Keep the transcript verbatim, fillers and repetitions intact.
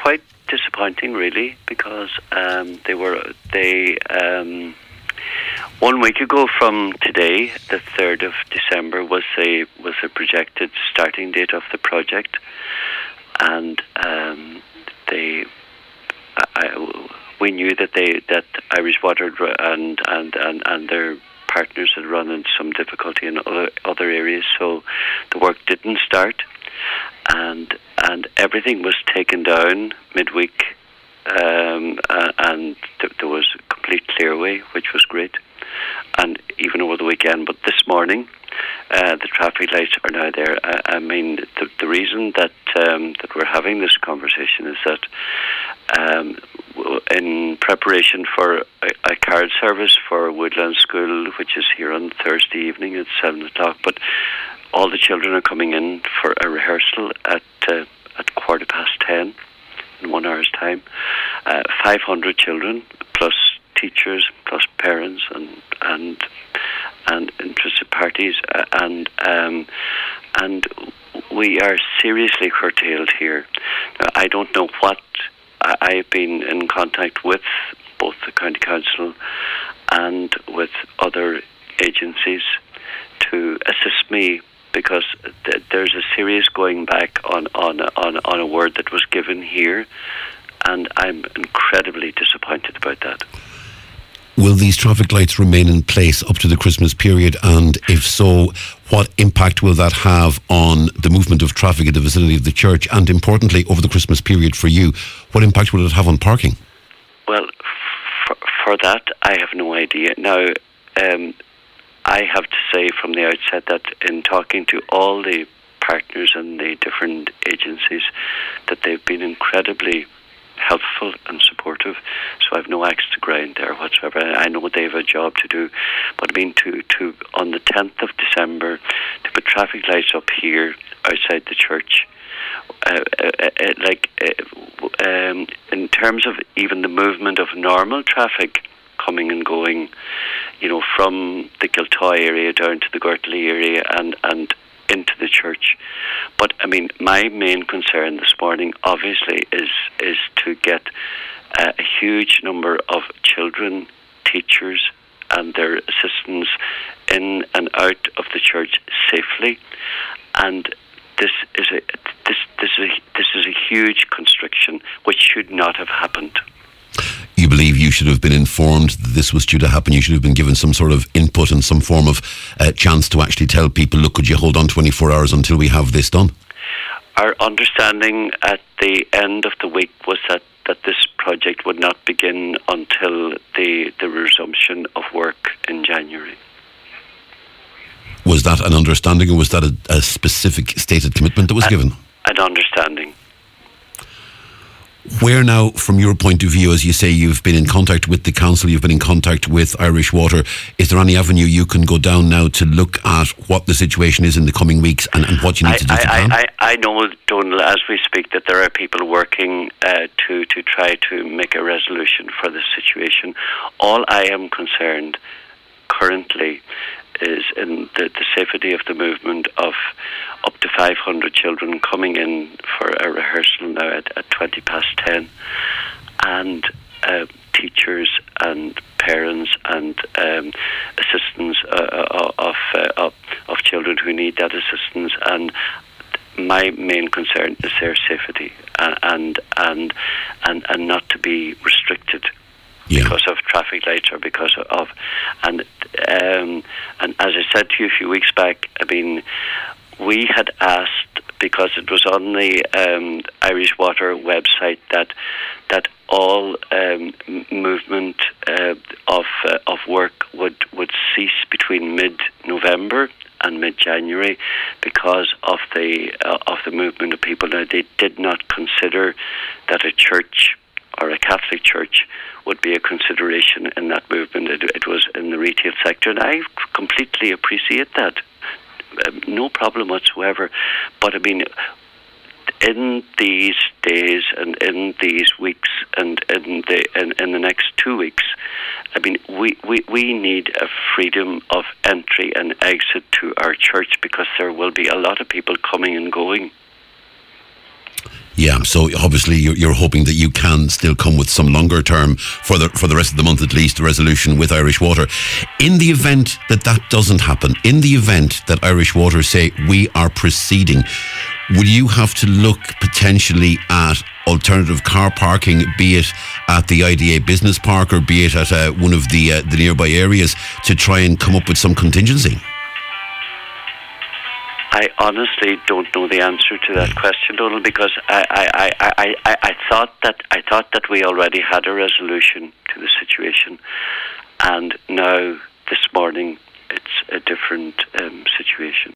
quite disappointing, really, because um, they were they um, one week ago from today, the third of December, was a was a projected starting date of the project, and um, they I, I, we knew that they that Irish Water and and and, and their partners had run into some difficulty in other other areas, so the work didn't start, and and everything was taken down midweek, um, uh, and th- there was a complete clearway, which was great, and even over the weekend. But this morning, uh, the traffic lights are now there. I, I mean, the, the reason that um, that we're having this conversation is that um, in preparation for a, a card service for Woodland School, which is here on Thursday evening at seven o'clock, but all the children are coming in for a rehearsal at uh, at quarter past ten in one hour's time. Uh, Five hundred children plus teachers plus parents and and and interested parties, uh, and um, and we are seriously curtailed here. Now, I don't know what. I, I've been in contact with both the County Council and with other agencies to assist me, because th- there's a serious going back on, on, on, on a word that was given here, and I'm incredibly disappointed about that. Will these traffic lights remain in place up to the Christmas period? And if so, what impact will that have on the movement of traffic in the vicinity of the church? And importantly, over the Christmas period for you, what impact will it have on parking? Well, for, for that, I have no idea. Now, um, I have to say from the outset that in talking to all the partners and the different agencies, that they've been incredibly helpful and supportive, so I've no axe to grind there whatsoever. I know they have a job to do, but I mean to, to on the tenth of December to put traffic lights up here outside the church, uh, uh, uh, like uh, um, in terms of even the movement of normal traffic coming and going, you know, from the Kiltoy area down to the Gertley area and and into the church. But I mean, my main concern this morning, obviously, is is to get uh, a huge number of children, teachers, and their assistants in and out of the church safely. And this is a this this is a, this is a huge constriction which should not have happened. You believe you should have been informed that this was due to happen? You should have been given some sort of input and some form of uh, chance to actually tell people, look, could you hold on twenty-four hours until we have this done? Our understanding at the end of the week was that, that this project would not begin until the, the resumption of work in January. Was that an understanding, or was that a, a specific stated commitment that was an, given? An understanding. Where now, from your point of view, as you say, you've been in contact with the council, you've been in contact with Irish Water, is there any avenue you can go down now to look at what the situation is in the coming weeks and, and what you need I, to do I, to plan? I, I know, Donal, as we speak, that there are people working uh, to, to try to make a resolution for this situation. All I am concerned currently is in the, the safety of the movement of up to five hundred children coming in for a rehearsal now at, at twenty past ten, and uh, teachers and parents and um, assistants uh, of, uh, of of children who need that assistance. And my main concern is their safety, uh, and and and and not to be restricted. Yeah. Because of traffic lights or because of, and um, and as I said to you a few weeks back, I mean, we had asked, because it was on the um, Irish Water website, that that all um, movement uh, of uh, of work would, would cease between mid-November and mid-January because of the uh, of the movement of people. Now, they did not consider that a church or a Catholic church would be a consideration in that movement. It, it was in the retail sector, and I completely appreciate that. Um, no problem whatsoever. But I mean, in these days and in these weeks and in the in, in the next two weeks, I mean, we, we, we need a freedom of entry and exit to our church, because there will be a lot of people coming and going. Yeah, so obviously you're, you're hoping that you can still come with some longer term for the for the rest of the month at least, a resolution with Irish Water. In the event that that doesn't happen, in the event that Irish Water say we are proceeding, will you have to look potentially at alternative car parking, be it at the I D A Business Park or be it at uh, one of the uh, the nearby areas, to try and come up with some contingency? I honestly don't know the answer to that question, Donald, because I, I, I, I, I, I thought that I thought that we already had a resolution to the situation, and now this morning it's a different um, situation.